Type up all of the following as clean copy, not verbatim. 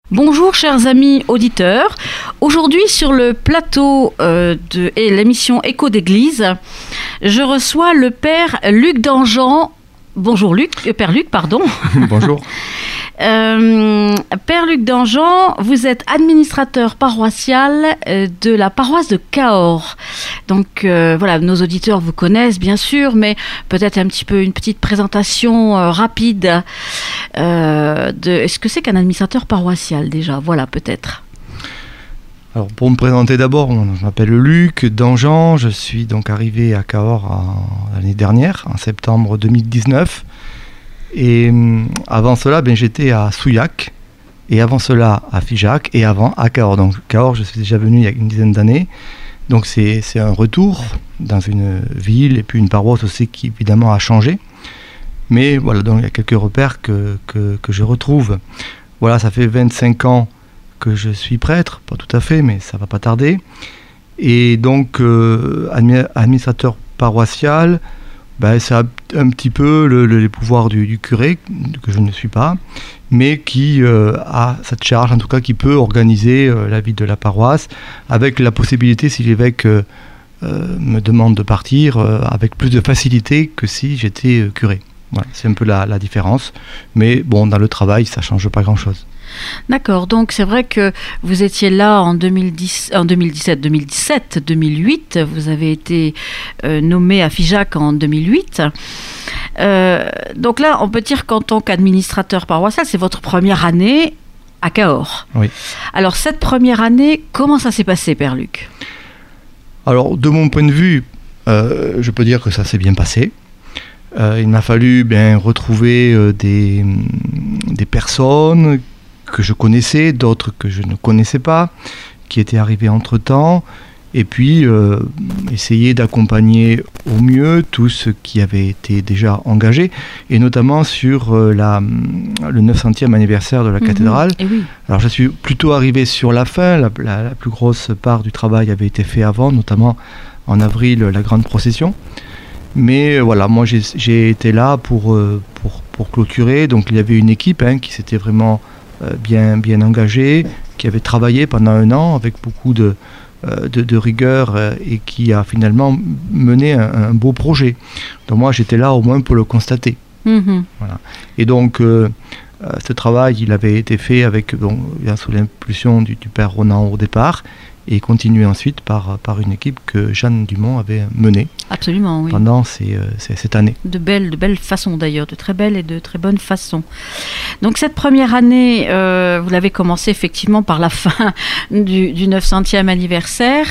Bonjour chers amis auditeurs, aujourd'hui sur le plateau de l'émission Écho d'église, je reçois le père Luc Danjean. Bonjour Père Luc, pardon. Bonjour. Père Luc Danjean, vous êtes administrateur paroissial de la paroisse de Cahors. Donc voilà, nos auditeurs vous connaissent bien sûr, mais peut-être un petit peu une petite présentation rapide de ce que c'est qu'un administrateur paroissial déjà. Voilà, peut-être. Alors pour me présenter d'abord, je m'appelle Luc Danjean, je suis donc arrivé à Cahors l'année dernière, en septembre 2019. Et avant cela, j'étais à Souillac, et avant cela à Figeac, et avant à Cahors. Donc Cahors, je suis déjà venu il y a une dizaine d'années. Donc c'est un retour dans une ville, et puis une paroisse aussi qui évidemment a changé. Mais voilà, donc il y a quelques repères que je retrouve. Voilà, ça fait 25 ans que je suis prêtre, pas tout à fait, mais ça va pas tarder. Et donc administrateur paroissial, ça a un petit peu les pouvoirs du curé, que je ne suis pas, mais qui a cette charge, en tout cas qui peut organiser la vie de la paroisse, avec la possibilité, si l'évêque me demande de partir, avec plus de facilité que si j'étais curé. Voilà, c'est un peu la différence, mais bon, dans le travail, ça ne change pas grand-chose. D'accord, donc c'est vrai que vous étiez là en 2017, 2008, vous avez été nommé à Figeac en 2008. Donc là, on peut dire qu'en tant qu'administrateur paroissial, c'est votre première année à Cahors. Oui. Alors cette première année, comment ça s'est passé, Père Luc ? Alors de mon point de vue, je peux dire que ça s'est bien passé. Il m'a fallu retrouver des personnes que je connaissais, d'autres que je ne connaissais pas, qui étaient arrivés entre-temps, et puis essayer d'accompagner au mieux tous ceux qui avaient été déjà engagés, et notamment sur le 900e anniversaire de la cathédrale. Oui. Alors je suis plutôt arrivé sur la fin, la plus grosse part du travail avait été fait avant, notamment en avril, la grande procession. Mais voilà, moi j'ai été là pour clôturer, donc il y avait une équipe qui s'était vraiment bien engagée, qui avait travaillé pendant un an avec beaucoup de rigueur et qui a finalement mené un beau projet. Donc moi j'étais là au moins pour le constater. Voilà. Et donc ce travail il avait été fait sous l'impulsion du père Ronan au départ, et continué ensuite par une équipe que Jeanne Dumont avait menée. Absolument, oui. Pendant cette année. De belles façons d'ailleurs, de très belles et de très bonnes façons. Donc cette première année, vous l'avez commencé effectivement par la fin du 900e anniversaire.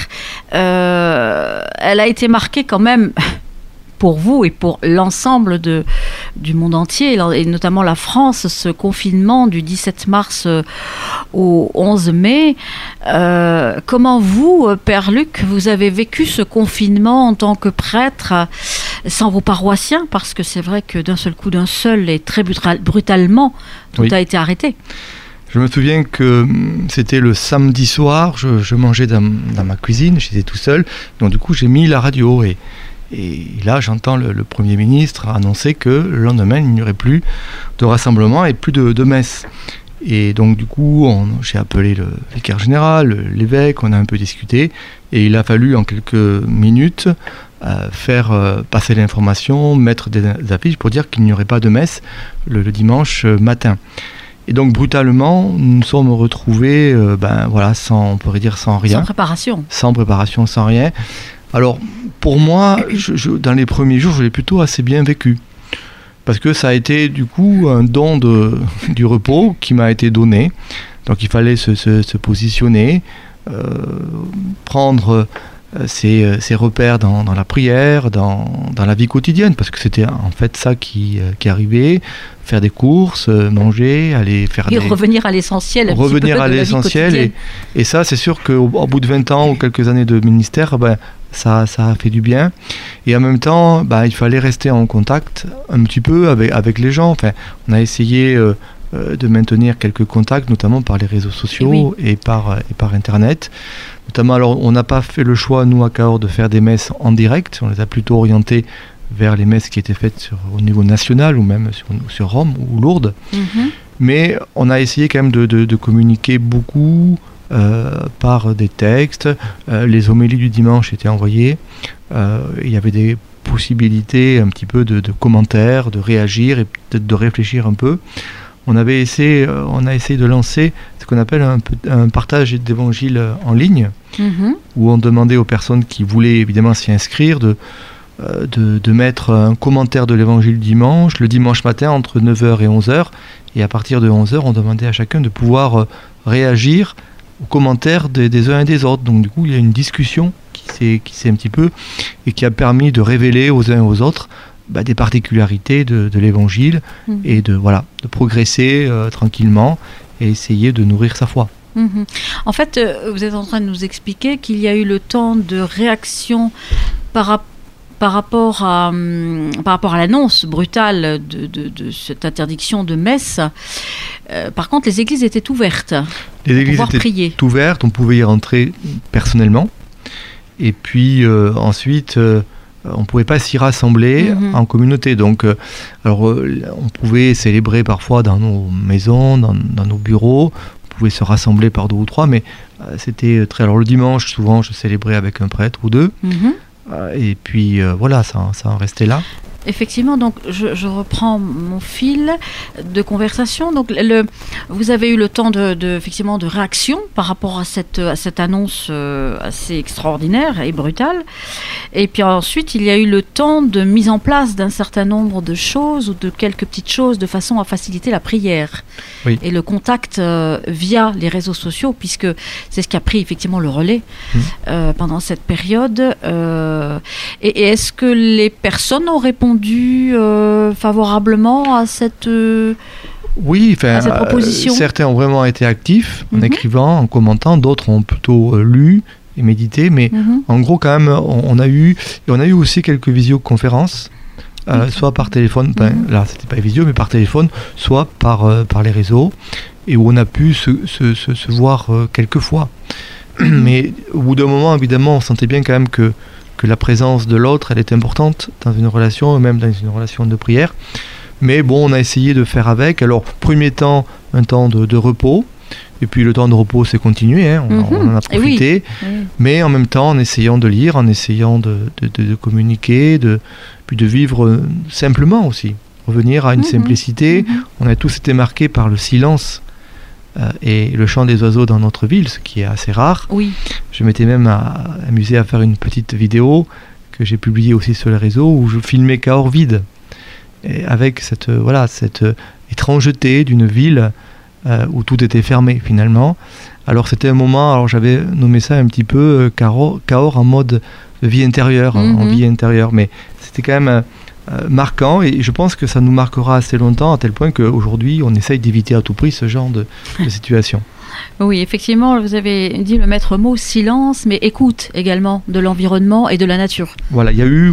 Elle a été marquée quand même pour vous et pour l'ensemble du monde entier, et notamment la France, ce confinement du 17 mars au 11 mai. Comment vous, Père Luc, vous avez vécu ce confinement en tant que prêtre, sans vos paroissiens, parce que c'est vrai que d'un seul coup, d'un seul et très brutalement, tout a été arrêté. Je me souviens que c'était le samedi soir, je mangeais dans ma cuisine, j'étais tout seul, donc du coup j'ai mis la radio et là, j'entends le Premier ministre annoncer que le lendemain, il n'y aurait plus de rassemblement et plus de messe. Et donc, du coup, j'ai appelé le vicaire général, l'évêque, on a un peu discuté. Et il a fallu, en quelques minutes, faire passer l'information, mettre des affiches pour dire qu'il n'y aurait pas de messe le dimanche matin. Et donc, brutalement, nous nous sommes retrouvés, on pourrait dire sans rien. Sans préparation, sans rien. Alors, pour moi, dans les premiers jours, je l'ai plutôt assez bien vécu. Parce que ça a été, du coup, un don du repos qui m'a été donné. Donc, il fallait se positionner, prendre ses repères dans la prière, dans la vie quotidienne, parce que c'était en fait ça qui arrivait, faire des courses, manger, aller faire revenir à l'essentiel. Revenir à l'essentiel, et ça, c'est sûr qu'au bout de 20 ans ou quelques années de ministère, ça a fait du bien. Et en même temps, il fallait rester en contact un petit peu avec les gens. Enfin, on a essayé de maintenir quelques contacts, notamment par les réseaux sociaux et par Internet. Notamment, alors, on n'a pas fait le choix, nous, à Cahors, de faire des messes en direct. On les a plutôt orientées vers les messes qui étaient faites au niveau national ou même sur Rome ou Lourdes. Mais on a essayé quand même de communiquer beaucoup par des textes. Les homélies du dimanche étaient envoyées. Il y avait des possibilités un petit peu de commentaires, de réagir et peut-être de réfléchir un peu. On a essayé de lancer ce qu'on appelle un partage d'évangile en ligne, où on demandait aux personnes qui voulaient évidemment s'y inscrire de mettre un commentaire de l'évangile dimanche, le dimanche matin entre 9h et 11h. Et à partir de 11h, on demandait à chacun de pouvoir réagir aux commentaires des uns et des autres. Donc du coup, il y a une discussion qui s'est un petit peu, et qui a permis de révéler aux uns et aux autres des particularités de l'évangile, et de progresser tranquillement et essayer de nourrir sa foi. En fait, vous êtes en train de nous expliquer qu'il y a eu le temps de réaction par rapport à l'annonce brutale de cette interdiction de messe. Par contre, les églises étaient ouvertes. Les églises étaient ouvertes, on pouvait y rentrer personnellement. Et puis ensuite, on ne pouvait pas s'y rassembler en communauté. Donc, on pouvait célébrer parfois dans nos maisons, dans nos bureaux. On pouvait se rassembler par 2 ou 3, mais c'était très... Alors le dimanche, souvent, je célébrais avec un prêtre ou 2. Et puis voilà, ça en restait là. Effectivement, donc je reprends mon fil de conversation. Donc vous avez eu le temps effectivement de réaction par rapport à cette annonce assez extraordinaire et brutale. Et puis ensuite, il y a eu le temps de mise en place d'un certain nombre de choses ou de quelques petites choses de façon à faciliter la prière et le contact via les réseaux sociaux, puisque c'est ce qui a pris effectivement le relais pendant cette période. Et est-ce que les personnes ont répondu favorablement à cette proposition? Certains ont vraiment été actifs en écrivant, en commentant, d'autres ont plutôt lu et médité, mais en gros quand même on a eu aussi quelques visioconférences, soit par téléphone, là c'était pas visio mais par téléphone, soit par les réseaux, et où on a pu se voir quelques fois. Mais au bout d'un moment, évidemment, on sentait bien quand même que la présence de l'autre, elle est importante dans une relation, même dans une relation de prière. Mais bon, on a essayé de faire avec. Alors, premier temps, un temps de repos. Et puis le temps de repos s'est continué, on en a profité. Mais en même temps, en essayant de lire, en essayant de communiquer, puis de vivre simplement aussi. Revenir à une simplicité. On a tous été marqués par le silence et le chant des oiseaux dans notre ville, ce qui est assez rare. Je m'étais même amusé à faire une petite vidéo que j'ai publiée aussi sur les réseaux, où je filmais Cahors vide, et avec cette étrangeté d'une ville où tout était fermé finalement. Alors c'était un moment, j'avais nommé ça un petit peu Cahors en mode vie intérieure, en vie intérieure, mais c'était quand même marquant, et je pense que ça nous marquera assez longtemps, à tel point qu'aujourd'hui on essaye d'éviter à tout prix ce genre de situation. Oui, effectivement, vous avez dit le maître mot silence, mais écoute également de l'environnement et de la nature. Voilà, il y a eu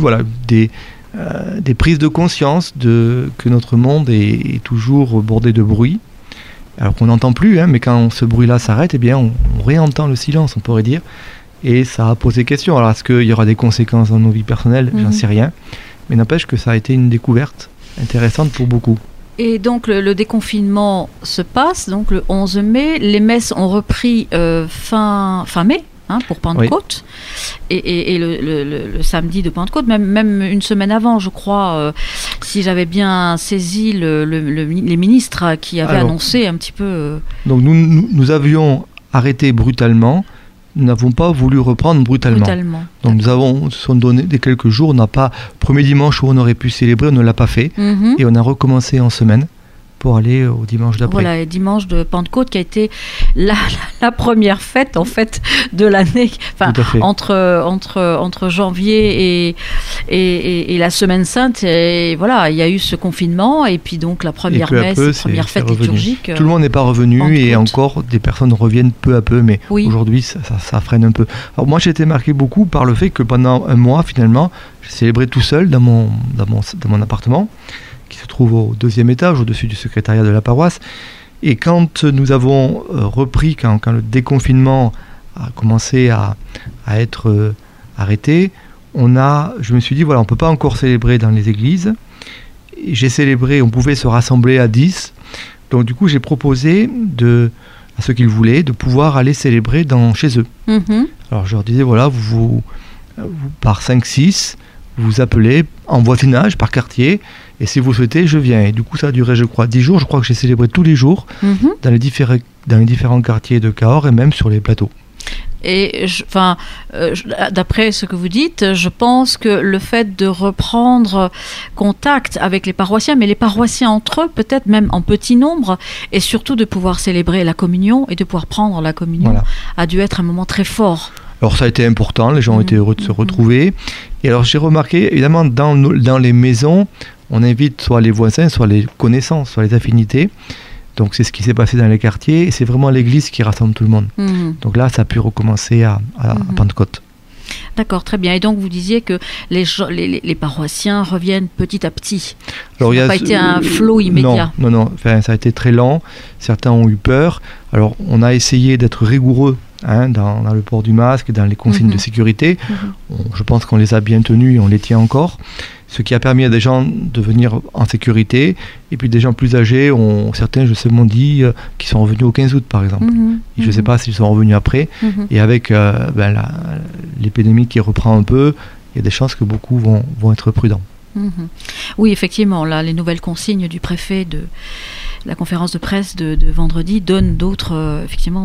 des prises de conscience que notre monde est toujours bordé de bruit, alors qu'on n'entend plus, mais quand ce bruit-là s'arrête, eh bien on réentend le silence, on pourrait dire, et ça a posé question. Alors est-ce qu'il y aura des conséquences dans nos vies personnelles? J'en sais rien. Mais n'empêche que ça a été une découverte intéressante pour beaucoup. Et donc le déconfinement se passe, donc le 11 mai, les messes ont repris fin mai, pour Pentecôte, et le samedi de Pentecôte, même une semaine avant, je crois, si j'avais bien saisi les ministres qui avaient annoncé un petit peu... Donc nous avions arrêté brutalement. Nous n'avons pas voulu reprendre brutalement. Donc nous se sont donné des quelques jours. On n'a pas, premier dimanche où on aurait pu célébrer, on ne l'a pas fait. Et on a recommencé en semaine pour aller au dimanche d'après. Voilà, et dimanche de Pentecôte qui a été la première fête en fait de l'année, entre janvier et la semaine sainte. Et voilà, il y a eu ce confinement, et puis donc la première messe, première fête liturgique. Tout le monde n'est pas revenu, et encore des personnes reviennent peu à peu, mais aujourd'hui ça freine un peu. Alors moi j'ai été marqué beaucoup par le fait que pendant un mois finalement, j'ai célébré tout seul dans mon appartement, qui se trouve au 2e étage, au-dessus du secrétariat de la paroisse. Et quand nous avons repris, quand le déconfinement a commencé à être arrêté, je me suis dit, voilà, on ne peut pas encore célébrer dans les églises. Et j'ai célébré, on pouvait se rassembler à 10. Donc du coup, j'ai proposé à ceux qui le voulaient de pouvoir aller célébrer chez eux. Alors je leur disais, voilà, vous par 5-6, vous appelez en voisinage, par quartier, et si vous souhaitez, je viens. Et du coup, ça a duré, je crois, 10 jours. Je crois que j'ai célébré tous les jours dans les différents quartiers de Cahors et même sur les plateaux. Et d'après ce que vous dites, je pense que le fait de reprendre contact avec les paroissiens, mais les paroissiens entre eux, peut-être même en petit nombre, et surtout de pouvoir célébrer la communion et de pouvoir prendre la communion, a dû être un moment très fort. Alors ça a été important, les gens ont été heureux de se retrouver. Et alors j'ai remarqué, évidemment, dans les maisons, on invite soit les voisins, soit les connaissances, soit les affinités. Donc c'est ce qui s'est passé dans les quartiers, et c'est vraiment l'église qui rassemble tout le monde. Donc là, ça a pu recommencer à Pentecôte. D'accord, très bien. Et donc vous disiez que les paroissiens reviennent petit à petit. Alors, ça n'a pas été un flot immédiat. Non. Enfin, ça a été très lent. Certains ont eu peur. Alors on a essayé d'être rigoureux dans le port du masque, dans les consignes de sécurité. Je pense qu'on les a bien tenues et on les tient encore. Ce qui a permis à des gens de venir en sécurité. Et puis des gens plus âgés, certains, je sais, m'ont dit qu'ils sont revenus au 15 août, par exemple. Et je ne sais pas s'ils sont revenus après. Et avec l'épidémie qui reprend un peu, il y a des chances que beaucoup vont être prudents. Oui, effectivement, là, les nouvelles consignes du préfet de la conférence de presse de vendredi donnent d'autres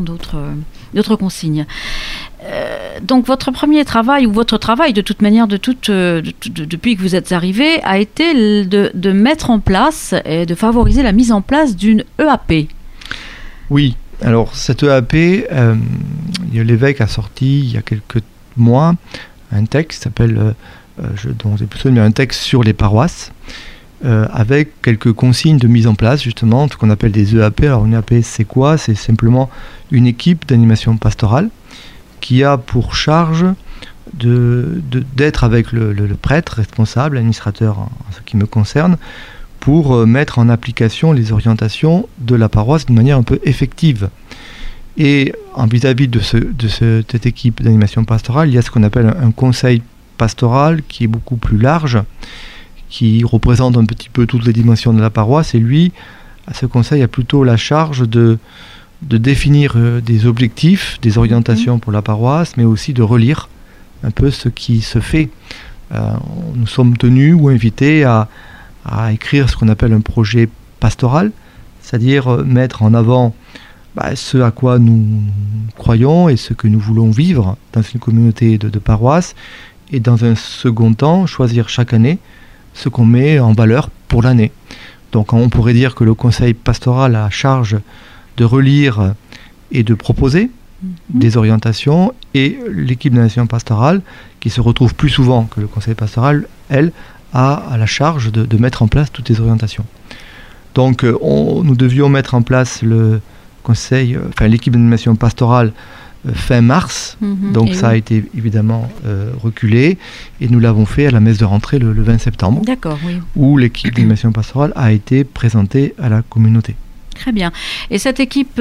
consignes. Donc votre premier travail, ou votre travail de toute manière, depuis que vous êtes arrivé, a été de mettre en place et de favoriser la mise en place d'une EAP. Oui, alors cette EAP, l'évêque a sorti il y a quelques mois un texte qui s'appelle, un texte sur les paroisses, avec quelques consignes de mise en place, justement, ce qu'on appelle des EAP. Alors une EAP, c'est quoi ? C'est simplement une équipe d'animation pastorale qui a pour charge d'être avec le prêtre responsable, administrateur en ce qui me concerne, pour mettre en application les orientations de la paroisse d'une manière un peu effective. Et vis-à-vis de cette équipe d'animation pastorale, il y a ce qu'on appelle un conseil pastoral qui est beaucoup plus large, qui représente un petit peu toutes les dimensions de la paroisse, et lui, à ce conseil, a plutôt la charge de définir des objectifs, des orientations pour la paroisse, mais aussi de relire un peu ce qui se fait. Nous sommes tenus ou invités à écrire ce qu'on appelle un projet pastoral, c'est-à-dire mettre en avant ce à quoi nous croyons et ce que nous voulons vivre dans une communauté de paroisse, et dans un second temps, choisir chaque année ce qu'on met en valeur pour l'année. Donc on pourrait dire que le conseil pastoral a charge de relire et de proposer des orientations, et l'équipe d'animation pastorale, qui se retrouve plus souvent que le conseil pastoral, elle, a la charge de mettre en place toutes les orientations. Donc nous devions mettre en place l'équipe d'animation pastorale fin mars, donc ça a été évidemment reculé, et nous l'avons fait à la messe de rentrée le 20 septembre, où l'équipe d'animation pastorale a été présentée à la communauté. Très bien. Et cette équipe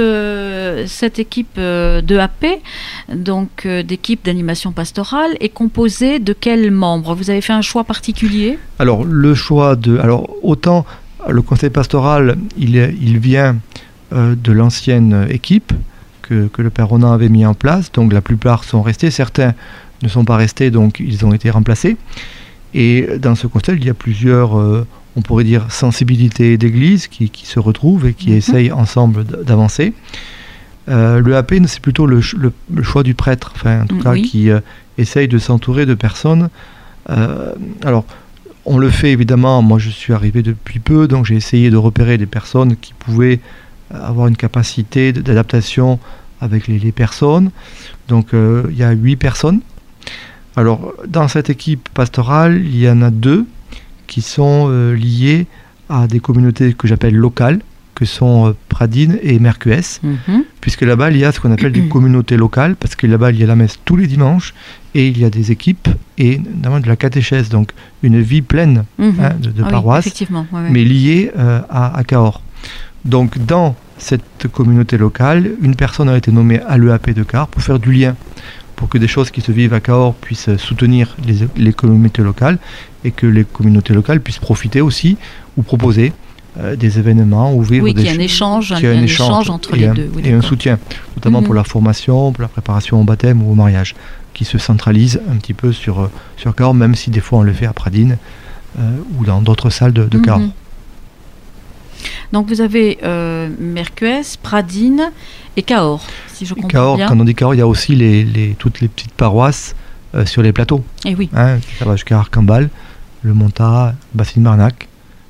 d'EAP, donc d'équipe d'animation pastorale, est composée de quels membres ? Vous avez fait un choix particulier ? Alors autant le conseil pastoral, il vient de l'ancienne équipe que le père Ronan avait mis en place, donc la plupart sont restés, certains ne sont pas restés, donc ils ont été remplacés. Et dans ce conseil, il y a plusieurs, on pourrait dire, sensibilités d'église qui se retrouvent et qui essayent ensemble d'avancer. L'EAP, c'est plutôt le choix du prêtre, en tout cas, qui essaye de s'entourer de personnes. Alors, on le fait évidemment, moi je suis arrivé depuis peu, donc j'ai essayé de repérer des personnes qui pouvaient avoir une capacité d'adaptation avec les personnes. Donc il y a 8 personnes. Alors dans cette équipe pastorale, il y en a 2 qui sont liées à des communautés que j'appelle locales, que sont Pradines et Mercuès, puisque là-bas il y a ce qu'on appelle des communautés locales, parce que là-bas il y a la messe tous les dimanches, et il y a des équipes, et notamment de la catéchèse, donc une vie pleine de paroisse, mais liée à Cahors. Donc dans cette communauté locale, une personne a été nommée à l'EAP de Cahors pour faire du lien, pour que des choses qui se vivent à Cahors puissent soutenir les communautés locales et que les communautés locales puissent profiter aussi ou proposer des événements, ouvrir qu'il y ait un échange entre les deux. Oui, et un soutien, notamment pour la formation, pour la préparation au baptême ou au mariage, qui se centralise un petit peu sur Cahors, même si des fois on le fait à Pradines ou dans d'autres salles de Cahors. Donc vous avez Mercuès, Pradines et Cahors, si je comprends Cahors, bien. Quand on dit Cahors, il y a aussi toutes les petites paroisses sur les plateaux. Et oui. Ça va jusqu'à Arcambal, Le Montat, Bassine-Marnac.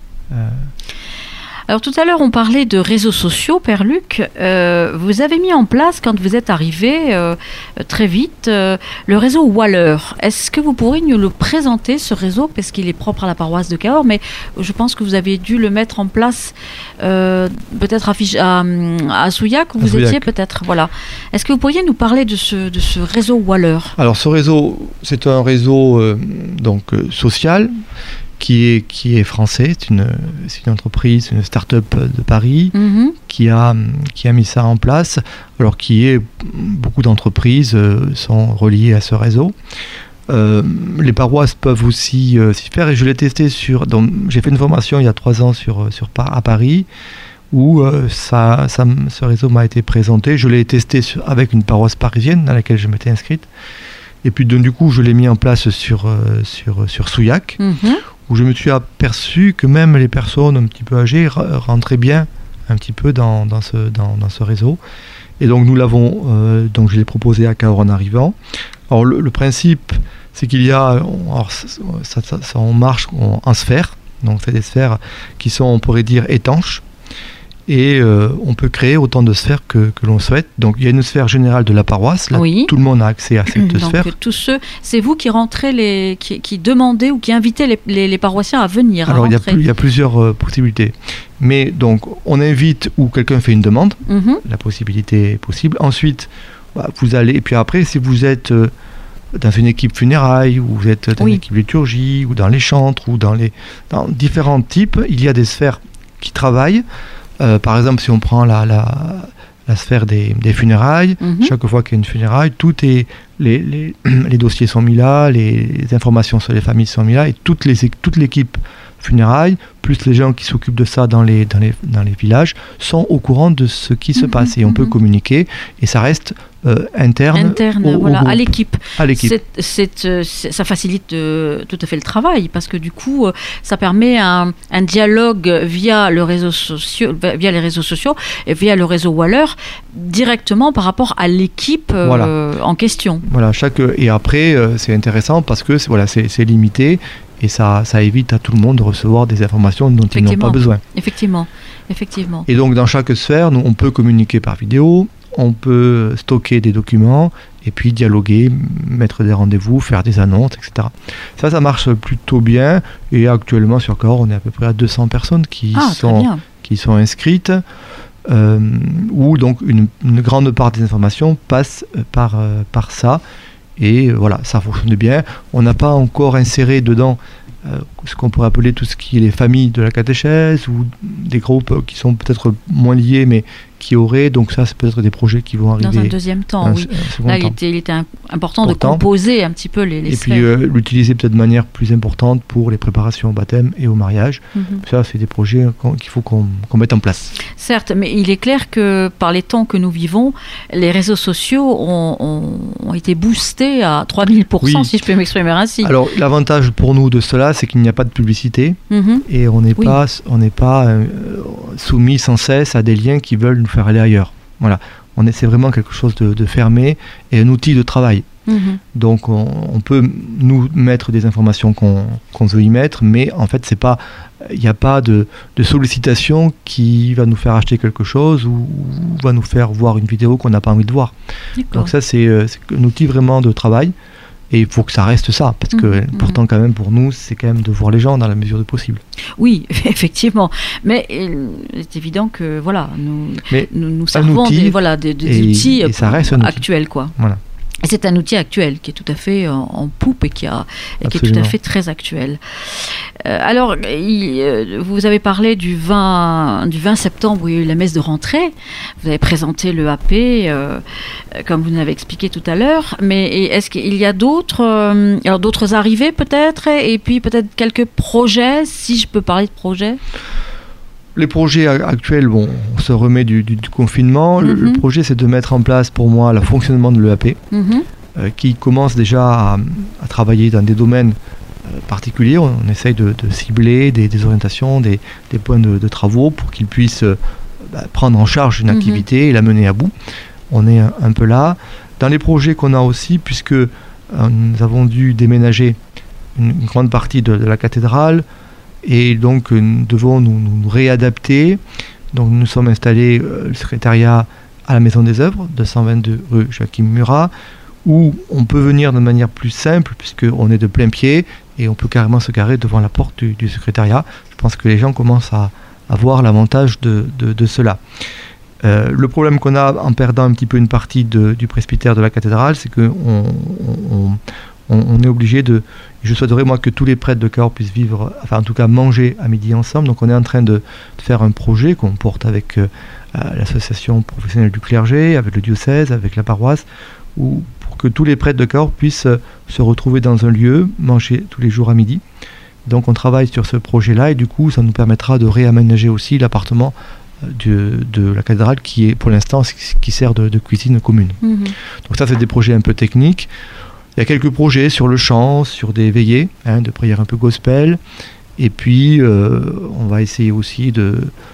Alors tout à l'heure, on parlait de réseaux sociaux, Père Luc. Vous avez mis en place, quand vous êtes arrivé très vite, le réseau Waller. Est-ce que vous pourriez nous le présenter, ce réseau, parce qu'il est propre à la paroisse de Cahors, mais je pense que vous avez dû le mettre en place peut-être à Souillac, où vous étiez peut-être. Voilà. Est-ce que vous pourriez nous parler de ce réseau Waller? Alors ce réseau, c'est un réseau social, qui est français, c'est une entreprise, une start-up de Paris qui a mis ça en place, alors beaucoup d'entreprises sont reliées à ce réseau. Les paroisses peuvent aussi s'y faire, et je l'ai testé j'ai fait une formation il y a 3 ans à Paris, où ce réseau m'a été présenté. Je l'ai testé avec une paroisse parisienne dans laquelle je m'étais inscrite, et puis du coup je l'ai mis en place sur Souillac, où je me suis aperçu que même les personnes un petit peu âgées rentraient bien un petit peu dans ce réseau. Et donc nous l'avons, je l'ai proposé à Cahors en arrivant. Alors le principe, c'est qu'il y a, on marche en sphères, donc c'est des sphères qui sont, on pourrait dire, étanches. Et on peut créer autant de sphères que l'on souhaite. Donc il y a une sphère générale de la paroisse. Là, tout le monde a accès à cette sphère. Donc c'est vous qui rentrez, qui demandez ou qui invitez les paroissiens à venir. Alors il y a plusieurs possibilités. Mais donc on invite, ou quelqu'un fait une demande, la possibilité est possible. Ensuite, vous allez, et puis après, si vous êtes dans une équipe funérailles, ou vous êtes dans une équipe liturgie, ou dans les chantres, ou dans différents types, il y a des sphères qui travaillent. Par exemple, si on prend la sphère des funérailles, chaque fois qu'il y a une funéraille, les dossiers sont mis là, les informations sur les familles sont mis là, et toute l'équipe funérailles, plus les gens qui s'occupent de ça dans les villages, sont au courant de ce qui se passe, et on peut communiquer, et ça reste interne à l'équipe. Ça facilite tout à fait le travail, parce que du coup ça permet un dialogue via les réseaux sociaux et via le réseau Waller directement par rapport à l'équipe en question. Et après c'est intéressant parce que c'est limité, et ça évite à tout le monde de recevoir des informations dont ils n'ont pas besoin. Effectivement. Et donc dans chaque sphère, on peut communiquer par vidéo, on peut stocker des documents, et puis dialoguer, mettre des rendez-vous, faire des annonces, etc. Ça marche plutôt bien, et actuellement sur Cahors, on est à peu près à 200 personnes qui sont inscrites, où donc une grande part des informations passe par ça. Et ça fonctionne bien. On n'a pas encore inséré dedans ce qu'on pourrait appeler tout ce qui est les familles de la catéchèse, ou des groupes qui sont peut-être moins liés, mais qui auraient. Donc ça, c'est peut-être des projets qui vont arriver dans un deuxième temps. Là, il était important de composer un petit peu les sphères. Et puis l'utiliser peut-être de manière plus importante pour les préparations au baptême et au mariage. Ça, c'est des projets qu'il faut qu'on mette en place. Certes, mais il est clair que par les temps que nous vivons, les réseaux sociaux ont été boostés à 3000%, si je peux m'exprimer ainsi. Alors l'avantage pour nous de cela, c'est qu'il n'y a pas de publicité, et on n'est pas soumis sans cesse à des liens qui veulent nous faire aller ailleurs. C'est vraiment quelque chose de fermé, et un outil de travail. Donc on peut nous mettre des informations qu'on veut y mettre, mais en fait il n'y a pas de sollicitation qui va nous faire acheter quelque chose, ou va nous faire voir une vidéo qu'on n'a pas envie de voir. Donc ça c'est un outil vraiment de travail. Et il faut que ça reste ça, parce que l'important quand même pour nous, c'est quand même de voir les gens dans la mesure du possible. Oui, effectivement. Mais c'est évident que nous servons des outils et ça reste un outil. Actuels, quoi. Voilà. Et c'est un outil actuel qui est tout à fait en poupe et qui est tout à fait très actuel. Alors, vous avez parlé du 20 septembre où il y a eu la messe de rentrée. Vous avez présenté le AP, comme vous nous avez expliqué tout à l'heure. Mais est-ce qu'il y a d'autres arrivées peut-être, et puis peut-être quelques projets, si je peux parler de projets? Les projets actuels, on se remet du confinement. Le projet, c'est de mettre en place, pour moi, le fonctionnement de l'EAP, qui commence déjà à travailler dans des domaines particuliers. On essaye de cibler des orientations, des points de travaux pour qu'ils puissent prendre en charge une activité et la mener à bout. On est un peu là. Dans les projets qu'on a aussi, puisque nous avons dû déménager une grande partie de la cathédrale, et donc nous devons nous réadapter. Donc nous sommes installés le secrétariat à la Maison des Œuvres, 222 rue Joachim Murat, où on peut venir de manière plus simple puisqu'on est de plein pied et on peut carrément se garer devant la porte du secrétariat. Je pense que les gens commencent à voir l'avantage de cela. Le problème qu'on a en perdant un petit peu une partie du presbytère de la cathédrale, c'est qu'on est obligé de... Je souhaiterais, moi, que tous les prêtres de Cahors puissent vivre, enfin, en tout cas, manger à midi ensemble. Donc, on est en train de faire un projet qu'on porte avec l'association professionnelle du clergé, avec le diocèse, avec la paroisse, pour que tous les prêtres de Cahors puissent se retrouver dans un lieu, manger tous les jours à midi. Donc, on travaille sur ce projet-là et du coup, ça nous permettra de réaménager aussi l'appartement de la cathédrale qui est, pour l'instant, qui sert de cuisine commune. Donc, ça, c'est des projets un peu techniques. Il y a quelques projets sur le chant, sur des veillées, de prière un peu gospel. Et puis, on va essayer aussi de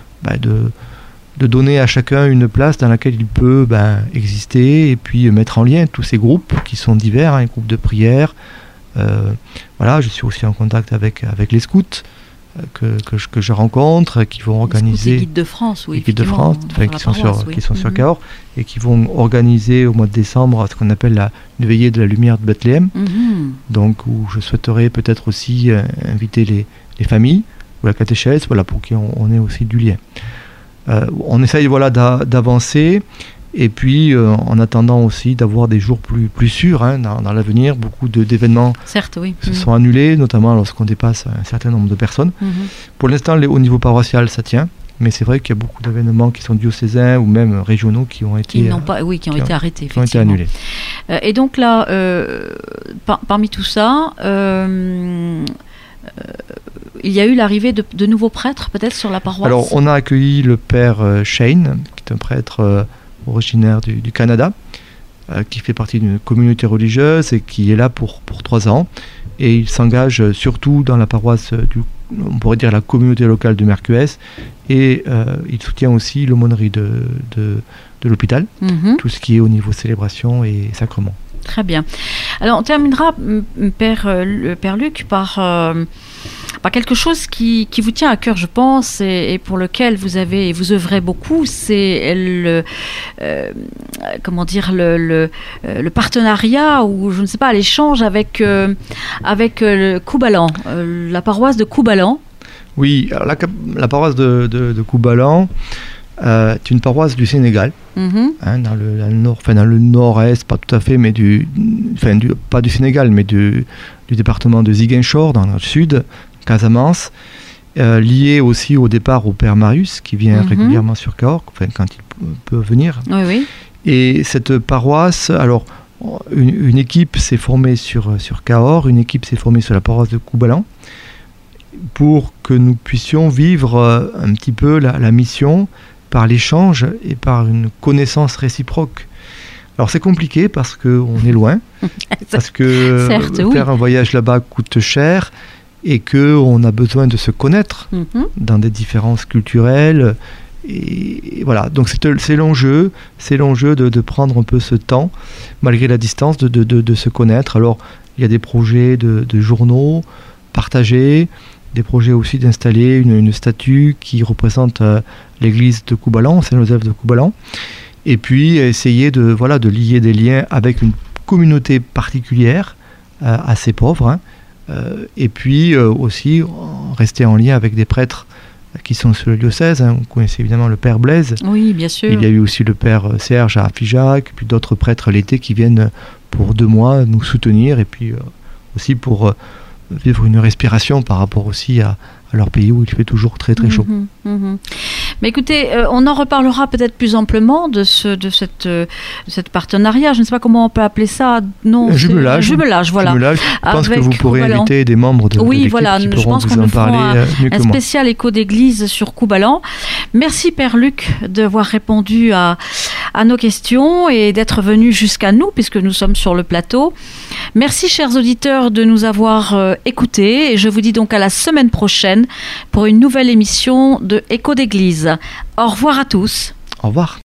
donner à chacun une place dans laquelle il peut exister et puis mettre en lien tous ces groupes qui sont divers, les groupes de prière. Voilà, je suis aussi en contact avec les scouts que je rencontre, qui vont organiser... Les guides de France, oui. Les guides de France, qui sont sur Cahors, et qui vont organiser au mois de décembre ce qu'on appelle une veillée de la lumière de Bethléem. Donc, où je souhaiterais peut-être aussi inviter les familles, ou la catéchèse, voilà, pour qu'on ait aussi du lien. On essaye d'avancer, et puis en attendant aussi d'avoir des jours plus sûrs dans l'avenir. Beaucoup d'événements se sont annulés, notamment lorsqu'on dépasse un certain nombre de personnes. Pour l'instant, au niveau paroissial, ça tient, mais c'est vrai qu'il y a beaucoup d'événements qui sont diocésains ou même régionaux qui ont été été arrêtés, qui ont été annulés. Et donc là, parmi tout ça, il y a eu l'arrivée de nouveaux prêtres, peut-être, sur la paroisse. Alors, on a accueilli le père Shane, qui est un prêtre originaire du Canada, qui fait partie d'une communauté religieuse et qui est là pour 3 ans. Et il s'engage surtout dans la paroisse, on pourrait dire la communauté locale de Mercuès, et il soutient aussi l'aumônerie de l'hôpital, tout ce qui est au niveau célébration et sacrement. Très bien. Alors, on terminera, Père Luc, par quelque chose qui vous tient à cœur, je pense, et pour lequel vous œuvrez beaucoup, c'est le partenariat, ou je ne sais pas, l'échange avec le Coubalan, la paroisse de Coubalan. Oui, alors la paroisse de Coubalan est une paroisse du Sénégal, dans le nord-est, pas tout à fait, mais pas du Sénégal, mais du département de Ziguinchor, dans le sud, Casamance, lié aussi au départ au Père Marius, qui vient régulièrement sur Cahors, quand il peut venir. Oui. Et cette paroisse, alors, une équipe s'est formée sur Cahors, une équipe s'est formée sur la paroisse de Coubalan, pour que nous puissions vivre un petit peu la mission par l'échange et par une connaissance réciproque. Alors c'est compliqué parce qu'on est loin, parce que faire un voyage là-bas coûte cher et qu'on a besoin de se connaître dans des différences culturelles. Et voilà, donc c'est l'enjeu de prendre un peu ce temps, malgré la distance, de se connaître. Alors il y a des projets de journaux partagés, des projets aussi d'installer une statue qui représente l'église de Coubalan, Saint-Joseph de Coubalan, et puis essayer de lier des liens avec une communauté particulière, assez pauvre, et puis aussi rester en lien avec des prêtres qui sont sur le diocèse. Vous connaissez évidemment le Père Blaise. Oui, bien sûr. Il y a eu aussi le Père Serge à Figeac, puis d'autres prêtres l'été qui viennent pour 2 mois nous soutenir et puis aussi pour vivre une respiration par rapport aussi à leur pays où il fait toujours très très chaud. Mais écoutez, on en reparlera peut-être plus amplement de cette partenariat. Je ne sais pas comment on peut appeler ça. Non, jumelage, voilà. Jumelage. Je pense que vous pourrez inviter des membres de l'équipe qui pourront vous en parler mieux que moi. Un spécial écho d'église sur Coubalan. Merci Père Luc d'avoir répondu à nos questions et d'être venu jusqu'à nous puisque nous sommes sur le plateau. Merci chers auditeurs de nous avoir écoutés et je vous dis donc à la semaine prochaine pour une nouvelle émission de Écho d'église. Au revoir à tous. Au revoir.